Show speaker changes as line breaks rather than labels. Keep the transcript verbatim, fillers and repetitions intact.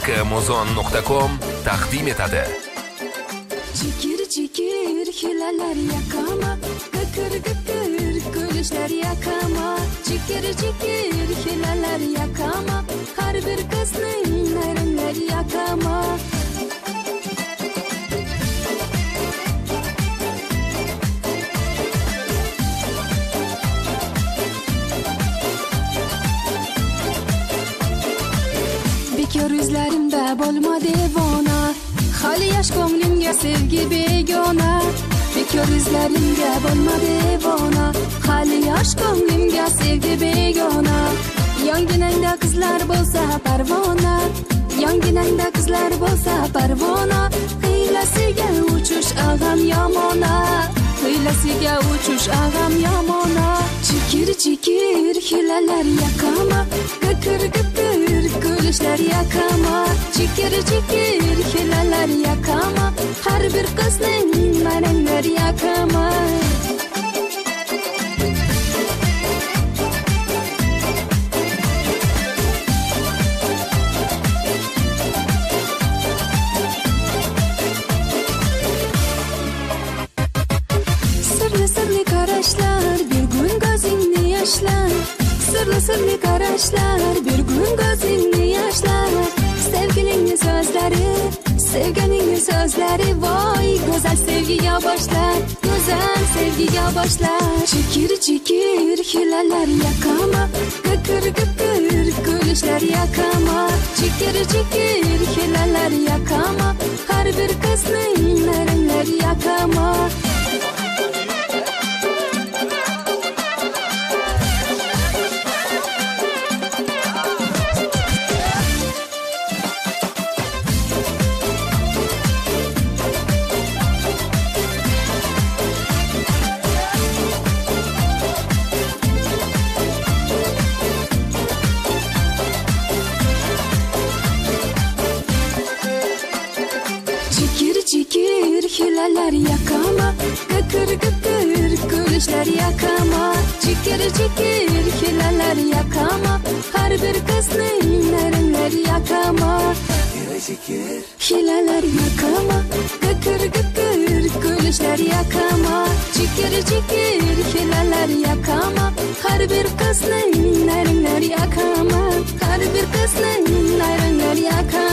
Muzon nuqta com taqdim etadi.
Chikir chikir hilalar yakama, gıkır gıkır gülüşler yakama. Chikir chikir hilalar yakama, har bir kızning nayranglar yakama. Bekor yuzlarimda bo'lma devona, hali yosh ko'nglimga sevgi begona. Bekor yuzlarimga bo'lma devona, hali yosh ko'nglimga sevgi begona. Yonginangda qizlar bo'lsa parvona, yonginangda qizlar bo'lsa parvona. Hiylasiga uchish ag'am yomona, hiylasiga uchish ag'am yomona. Chikir chikir hilalar yakama, gıkır gıkır gülüşler yakama. Chikir chikir hilalar yakama, har bir qizning nayranglar yakama. Sirli sirli qarashlar, bir kun ko'zingni yoshlar. Sirli sirli qarashlar, bir kun ko'zingni yoshlar. Sevgilingni so'zlari, sevganingni so'zlari, voy go'zal sevgiga boshlar, go'zal sevgiga boshlar. Chikir chikir hilalar yakama, gıkır gıkır gülüşler yakama. Chikir chikir hilalar yakama, har bir qizning nayranglar yakama. Chikir hilalar yakama, gıkır gıkır gülüşler yakama. Chikir chikir hilalar yakama, har bir qizning nayranglar yakama. Hilalar yakama, gıkır gıkır gülüşler yakama. Chikir chikir hilalar yakama, har bir qizning nayranglar yakama, har bir qizning nayranglar yakama.